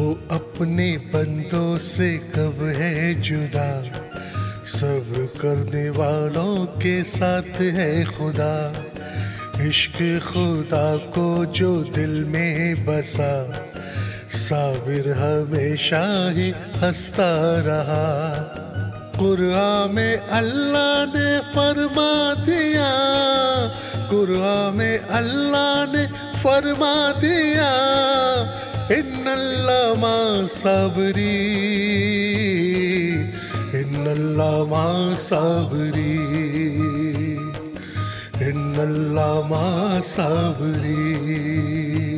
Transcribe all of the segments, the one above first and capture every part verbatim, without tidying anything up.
وہ اپنے بندوں سے کب ہے جدا، صبر کرنے والوں کے ساتھ ہے خدا۔ عشق خدا کو جو دل میں بسا، صابر ہمیشہ ہی ہنستا رہا۔ قرآن میں اللہ نے فرما دیا، قرآن میں اللہ نے فرما دیا، ان اللہ مع صابرین، ان اللہ مع صابرین، ان اللہ مع صابرین۔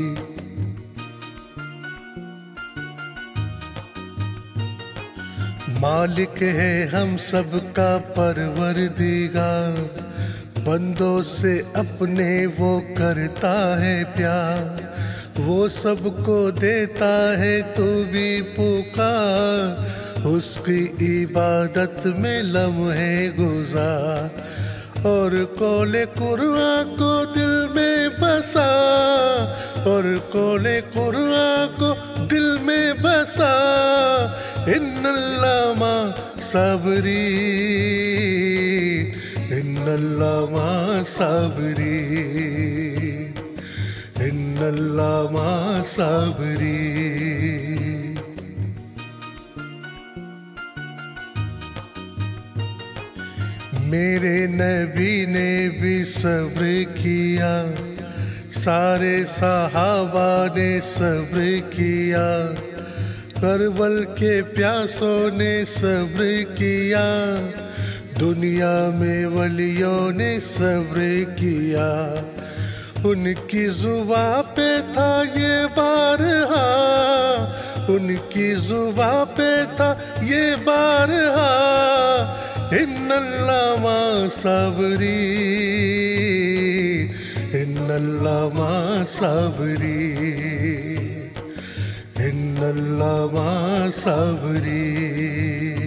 مالک ہے ہم سب کا پروردگار، بندوں سے اپنے وہ کرتا ہے پیار۔ وہ سب کو دیتا ہے تو بھی پکار، اس کی عبادت میں لمحے گزار۔ اور قول قرآن کو دل میں بسا، اور قول قرآن کو دل میں بسا، ان اللہ مع صابرین، ان اللہ مع صابرین، ان اللہ مع صابرین۔ میرے نبی نے بھی صبر کیا، سارے صحابہ نے صبر کیا، کربل کے پیاسوں نے صبر کیا، دنیا میں ولیوں نے صبر کیا۔ ان کی زباں پہ تھا یہ بارہا، ان کی زباں پہ تھا یہ بارہا، ان اللہ مع صابرین، ان اللہ مع صابرین، ان اللہ مع صابرین۔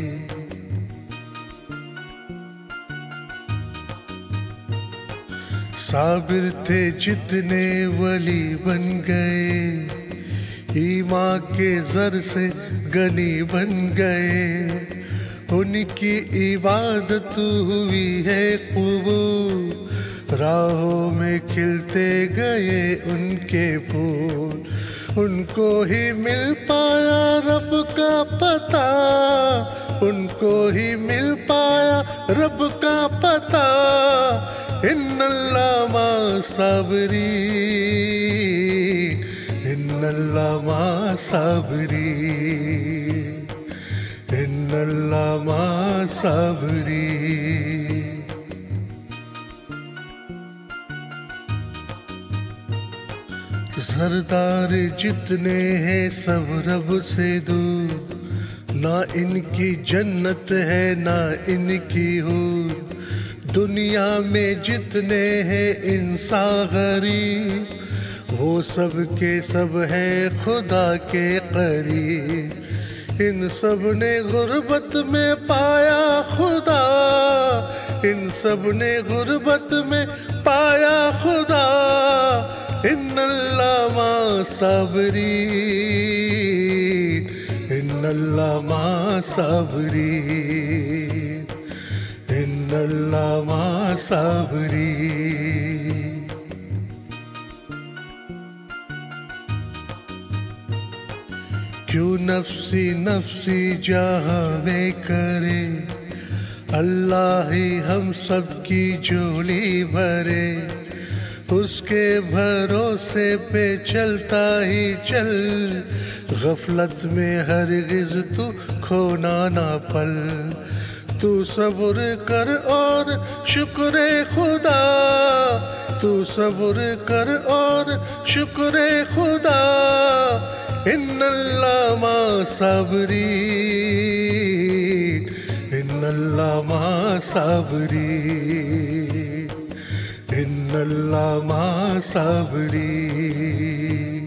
صابر تھے جتنے ولی بن گئے، ایمان کے زر سے غنی بن گئے، ان کی عبادت ہوئی ہے قبول، راہوں میں کھلتے گئے ان کے پھول، ان کو ہی مل پایا رب کا پتہ، ان کو ہی مل پایا رب کا پتہ، ان اللہ مع صابرین، ان اللہ مع صابرین، ان اللہ مع صابرین۔ سردار جتنے ہیں سب رب سے دور، نہ ان کی جنت ہے نہ ان کی حور، دنیا میں جتنے ہیں انسان غریب، وہ سب کے سب ہے خدا کے قریب، ان سب نے غربت میں پایا خدا، ان سب نے غربت میں پایا خدا، ان اللہ مع صابرین، ان اللہ مع صابرین، ان اللہ مع صابرین۔ کیوں نفسی نفسی جہاں میں کرے، اللہ ہی ہم سب کی جھولی بھرے، اس کے بھروسے پہ چلتا ہی چل، غفلت میں ہرگز تو کھونا نہ پل، تو صبر کر اور شکر خدا، تو صبر کر اور شکر خدا، ان اللہ مع صابرین، ان اللہ مع صابرین، ان اللہ مع صابرین۔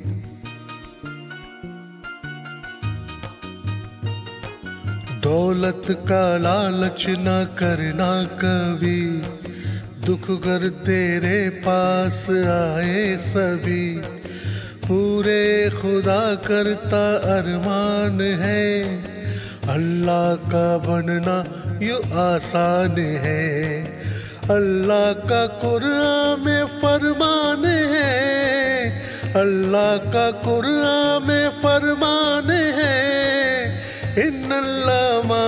دولت کا لالچ نہ کرنا کبھی، دکھ گر تیرے پاس آئے سبھی، پورے خدا کرتا ارمان ہے، اللہ کا بننا یوں آسان ہے، اللہ کا قرآن میں فرمان ہے، اللہ کا قرآن میں فرمان ہے، ان اللہ مع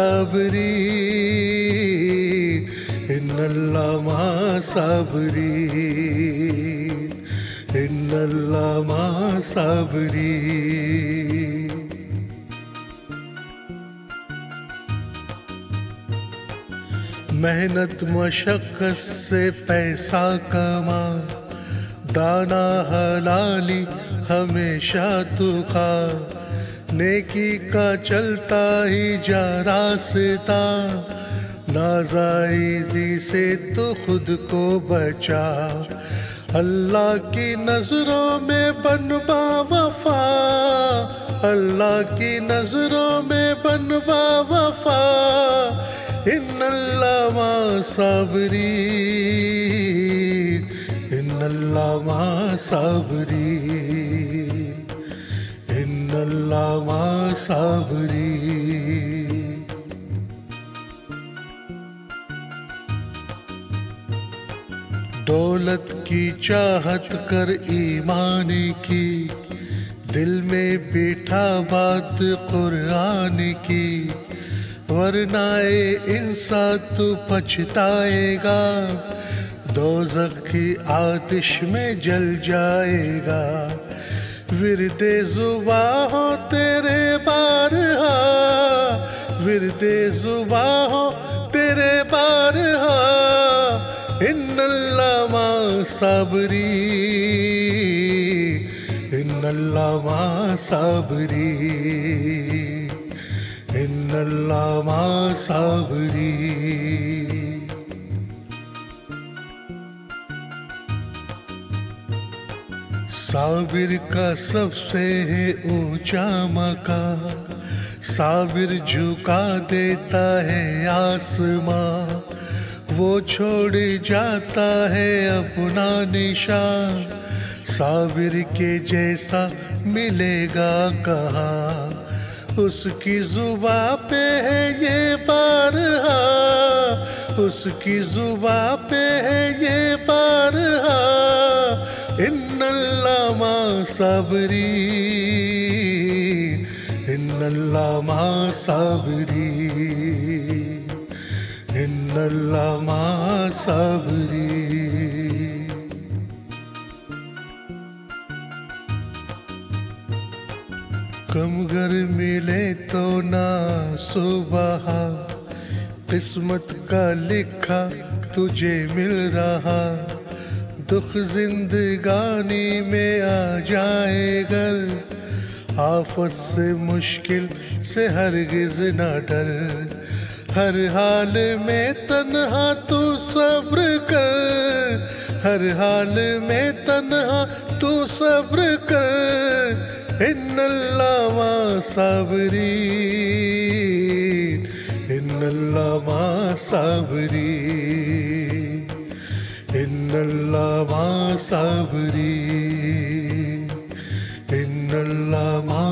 صابرین، ان اللہ مع صابرین، ان اللہ مع صابرین۔ محنت مشقت سے پیسہ کما، دانا حلالی ہمیشہ تو کھا، نیکی کا چلتا ہی جا راستہ، نازائزی سے تو خود کو بچا، اللہ کی نظروں میں بن با وفا، اللہ کی نظروں میں بن با وفا، ان اللہ مع صابرین، ان اللہ مع صابرین، ان اللہ مع صابرین۔ دولت کی چاہت کر ایمان کی، دل میں بیٹھا بات قرآن کی، ورنہ اے انسان تو پچھتائے گا، دوزخ کی آتش میں جل جائے گا، ورد زباں ہو تیرے بارہا، ورد زباں ہو تیرے بارہا، ان اللہ مع صابرین، ان اللہ مع صابرین، ان اللہ مع صابرین۔ صابر کا سب سے ہے اونچا مقام، صابر جھکا دیتا ہے آسماں، وہ چھوڑ جاتا ہے اپنا نشان، صابر کے جیسا ملے گا کہاں، اس کی زباں پہ ہے یہ بارہا، اس کی زباں پہ ہے یہ بارہا، ان اللہ مع صابرین، ان اللہ مع صابرین، ان اللہ مع صابرین۔ کم گر ملے تو نہ صبح، قسمت کا لکھا تجھے مل رہا، دکھ زندگانی میں آ جائے گر، آفت سے مشکل سے ہرگز نہ ڈر، ہر حال میں تنہا تو صبر کر، ہر حال میں تنہا تو صبر کر، ان اللہ مع صابرین، ان اللہ مع صابرین، ان اللہ مع صابرین، ان اللہ مع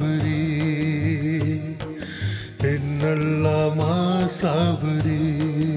صابرین، ان اللہ مع صابرین۔